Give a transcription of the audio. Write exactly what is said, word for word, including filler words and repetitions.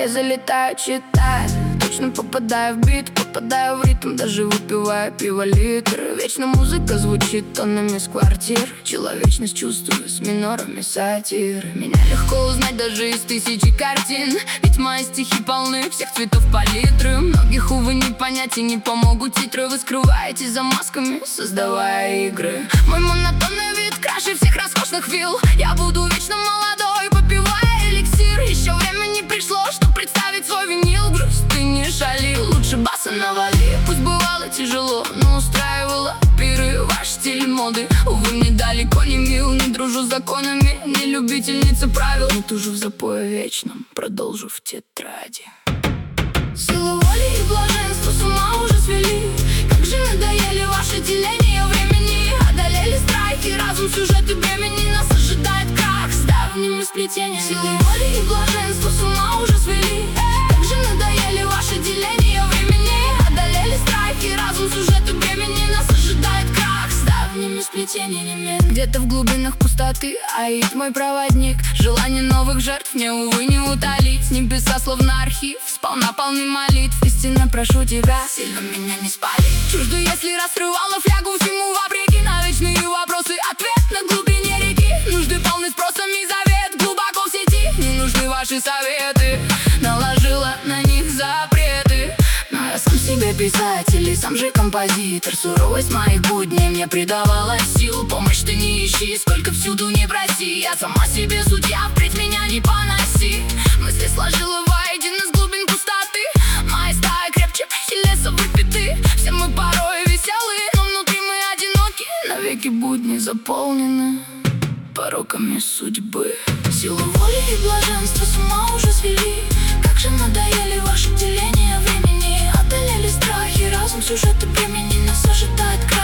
залетаю, читаю. Точно попадаю в бит, попадаю в ритм, даже выпивая пиво литр. Вечно музыка звучит тоннами с квартир. Человечность чувствую с минорами сатир. Меня легко узнать даже из тысячи картин, ведь мои стихи полны всех цветов палитры. Многих, увы, не понять и не помогут титры. Вы скрываетесь за масками, создавая игры. Мой монотонный вид краше всех роскошных вилл. Я буду вечно молодой, попивая эликсир. Еще время не пришло, чтоб представить свой винил. Грусть ты не шали, лучше баса навали. Пусть бывало тяжело, но устраивала пиры. Ваш стиль моды, увы, мне далеко не мил. Не дружу с законами, не любительница правил, но тужу в запое вечном, продолжу в тетради. Силу воли и блаженства с ума уже свели. Как же надоели ваши деления времени. Одолели страхи, разум, сюжеты бремени. Нас ожидает крах с давними сплетениями. Силу воли и блаженства с ума уже свели. Как же надоели ваши деления времени. Одолели страхи, разум, сюжеты бремени. Нас ожидает крах с давними сплетениями. Где-то в глубинах пустоты аид мой проводник. Желание новых жертв мне, увы, не утолить. Небеса словно архив, сполна полны молитв. Истинно прошу тебя, сильно меня не спали. Чужду, если рассрывала флягу всему вопреки. На вечные вопросы ответ на глубине реки. Нужды полны спросом и завет глубоко в сети. Не нужны ваши советы, наложила на них запреты. Но я сам себе писатель и сам же композитор. Суровость моих будней мне придавала сил. Помощь ты не ищи, сколько всюду не проси. Я сама себе судья, впредь меня не поноси. Мысли сложила воедино с глубин пустоты. Мои стаи крепче и леса выпиты. Все мы порой веселые, но внутри мы одиноки. Навеки будни заполнены пороками судьбы. Силу воли и блаженства с ума уже свели. Как же надоели ваши деления времени. Одолели страхи, разум, сюжеты бремени. Нас ожидает крах